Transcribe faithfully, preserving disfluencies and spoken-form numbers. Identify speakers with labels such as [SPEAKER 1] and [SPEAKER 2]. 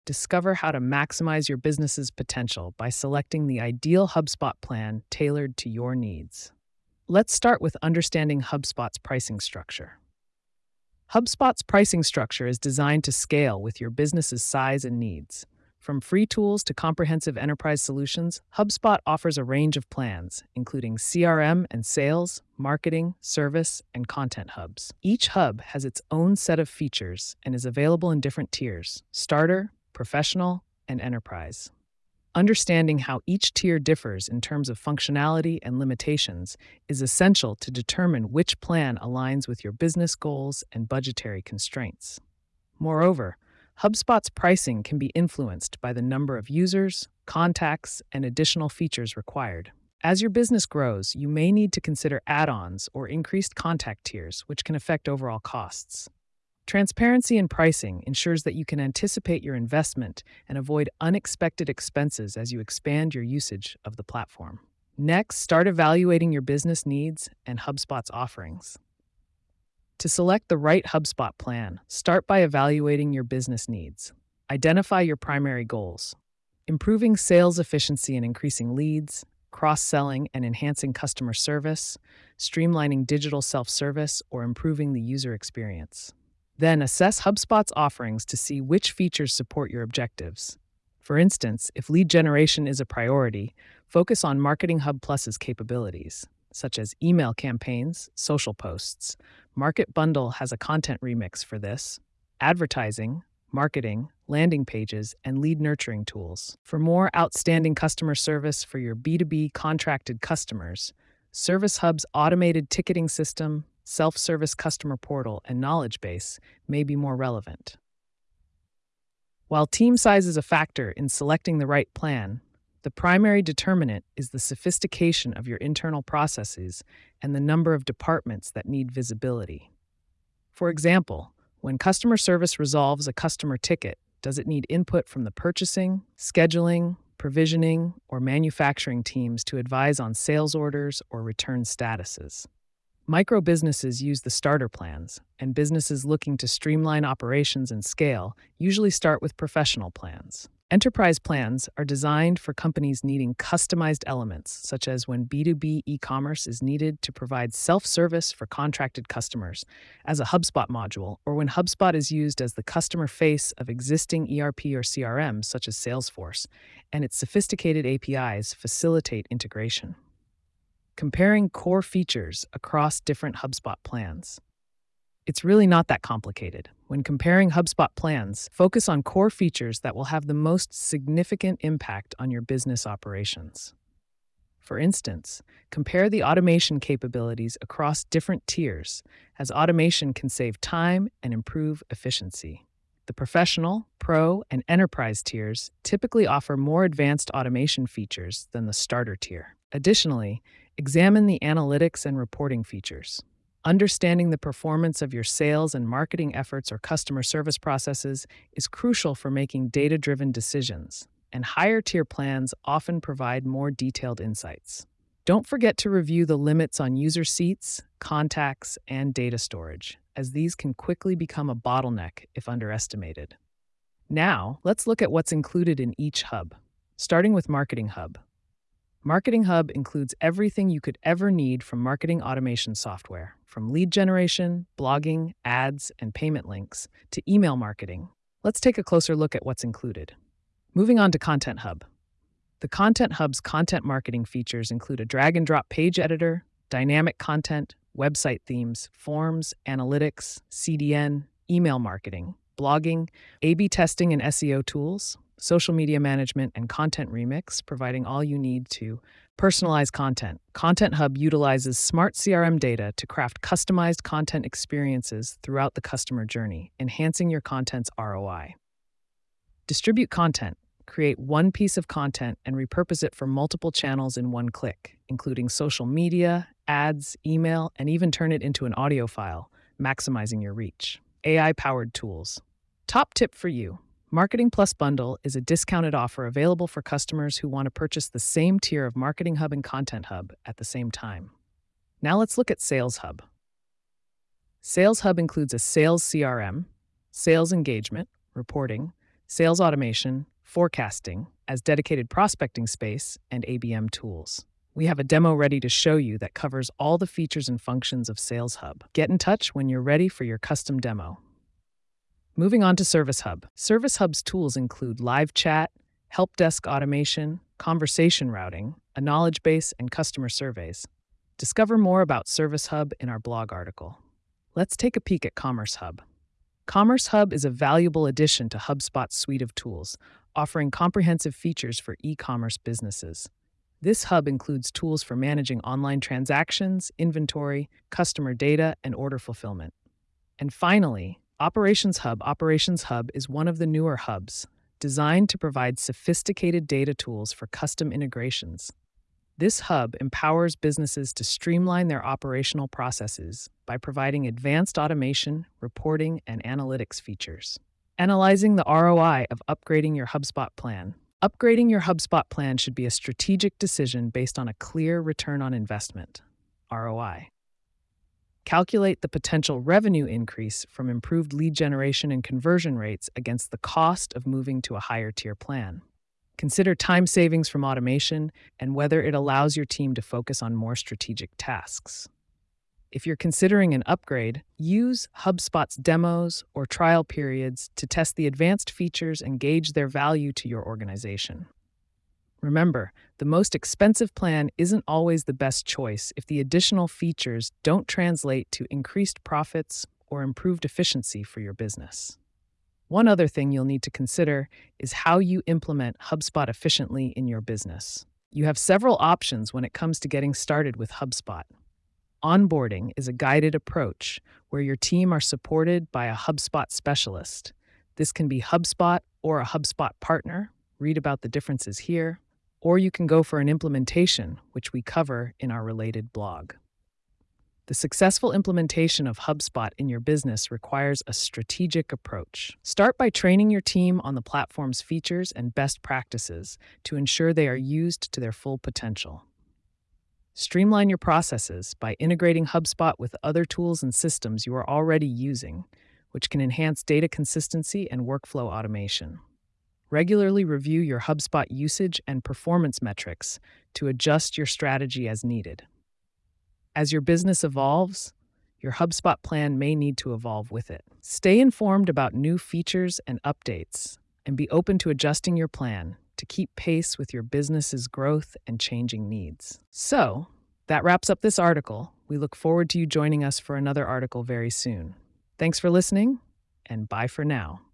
[SPEAKER 1] Discover how to maximize your business's potential by selecting the ideal HubSpot plan tailored to your needs. Let's start with understanding HubSpot's pricing structure. HubSpot's pricing structure is designed to scale with your business's size and needs. From free tools to comprehensive enterprise solutions, HubSpot offers a range of plans, including C R M and sales, marketing, service, and content hubs. Each hub has its own set of features and is available in different tiers: starter, professional, and enterprise. Understanding how each tier differs in terms of functionality and limitations is essential to determine which plan aligns with your business goals and budgetary constraints. Moreover, HubSpot's pricing can be influenced by the number of users, contacts, and additional features required. As your business grows, you may need to consider add-ons or increased contact tiers, which can affect overall costs. Transparency in pricing ensures that you can anticipate your investment and avoid unexpected expenses as you expand your usage of the platform. Next, start evaluating your business needs and HubSpot's offerings. To select the right HubSpot plan, start by evaluating your business needs. Identify your primary goals: improving sales efficiency and increasing leads, cross-selling and enhancing customer service, streamlining digital self-service, or improving the user experience. Then assess HubSpot's offerings to see which features support your objectives. For instance, if lead generation is a priority, focus on Marketing Hub Plus's capabilities, such as email campaigns, social posts. Market Bundle has a content remix for this, advertising, marketing, landing pages, and lead nurturing tools. For more outstanding customer service for your B two B contracted customers, Service Hub's automated ticketing system, self-service customer portal, and knowledge base may be more relevant. While team size is a factor in selecting the right plan, the primary determinant is the sophistication of your internal processes and the number of departments that need visibility. For example, when customer service resolves a customer ticket, does it need input from the purchasing, scheduling, provisioning, or manufacturing teams to advise on sales orders or return statuses? Micro businesses use the starter plans, and businesses looking to streamline operations and scale usually start with professional plans. Enterprise plans are designed for companies needing customized elements, such as when B two B e-commerce is needed to provide self-service for contracted customers as a HubSpot module, or when HubSpot is used as the customer face of existing E R P or C R Ms such as Salesforce, and its sophisticated A P Is facilitate integration. Comparing core features across different HubSpot plans. It's really not that complicated. When comparing HubSpot plans, focus on core features that will have the most significant impact on your business operations. For instance, compare the automation capabilities across different tiers, as automation can save time and improve efficiency. The Professional, Pro, and Enterprise tiers typically offer more advanced automation features than the Starter tier. Additionally, examine the analytics and reporting features. Understanding the performance of your sales and marketing efforts or customer service processes is crucial for making data-driven decisions, and higher-tier plans often provide more detailed insights. Don't forget to review the limits on user seats, contacts, and data storage, as these can quickly become a bottleneck if underestimated. Now, let's look at what's included in each hub, starting with Marketing Hub. Marketing Hub includes everything you could ever need from marketing automation software, from lead generation, blogging, ads, and payment links, to email marketing. Let's take a closer look at what's included. Moving on to Content Hub. The Content Hub's content marketing features include a drag-and-drop page editor, dynamic content, website themes, forms, analytics, C D N, email marketing, blogging, A B testing and S E O tools, social media management, and content remix, providing all you need to personalize content. Content Hub utilizes smart C R M data to craft customized content experiences throughout the customer journey, enhancing your content's R O I. Distribute content. Create one piece of content and repurpose it for multiple channels in one click, including social media, ads, email, and even turn it into an audio file, maximizing your reach. A I-powered tools. Top tip for you. Marketing Plus Bundle is a discounted offer available for customers who want to purchase the same tier of Marketing Hub and Content Hub at the same time. Now let's look at Sales Hub. Sales Hub includes a sales C R M, sales engagement, reporting, sales automation, forecasting, as dedicated prospecting space, and A B M tools. We have a demo ready to show you that covers all the features and functions of Sales Hub. Get in touch when you're ready for your custom demo. Moving on to Service Hub. Service Hub's tools include live chat, help desk automation, conversation routing, a knowledge base, and customer surveys. Discover more about Service Hub in our blog article. Let's take a peek at Commerce Hub. Commerce Hub is a valuable addition to HubSpot's suite of tools, offering comprehensive features for e-commerce businesses. This hub includes tools for managing online transactions, inventory, customer data, and order fulfillment. And finally, Operations Hub. Operations Hub is one of the newer hubs, designed to provide sophisticated data tools for custom integrations. This hub empowers businesses to streamline their operational processes by providing advanced automation, reporting, and analytics features. Analyzing the R O I of upgrading your HubSpot plan. Upgrading your HubSpot plan should be a strategic decision based on a clear return on investment, R O I. Calculate the potential revenue increase from improved lead generation and conversion rates against the cost of moving to a higher tier plan. Consider time savings from automation and whether it allows your team to focus on more strategic tasks. If you're considering an upgrade, use HubSpot's demos or trial periods to test the advanced features and gauge their value to your organization. Remember, the most expensive plan isn't always the best choice if the additional features don't translate to increased profits or improved efficiency for your business. One other thing you'll need to consider is how you implement HubSpot efficiently in your business. You have several options when it comes to getting started with HubSpot. Onboarding is a guided approach where your team are supported by a HubSpot specialist. This can be HubSpot or a HubSpot partner. Read about the differences here. Or you can go for an implementation, which we cover in our related blog. The successful implementation of HubSpot in your business requires a strategic approach. Start by training your team on the platform's features and best practices to ensure they are used to their full potential. Streamline your processes by integrating HubSpot with other tools and systems you are already using, which can enhance data consistency and workflow automation. Regularly review your HubSpot usage and performance metrics to adjust your strategy as needed. As your business evolves, your HubSpot plan may need to evolve with it. Stay informed about new features and updates, and be open to adjusting your plan to keep pace with your business's growth and changing needs. So, that wraps up this article. We look forward to you joining us for another article very soon. Thanks for listening, and bye for now.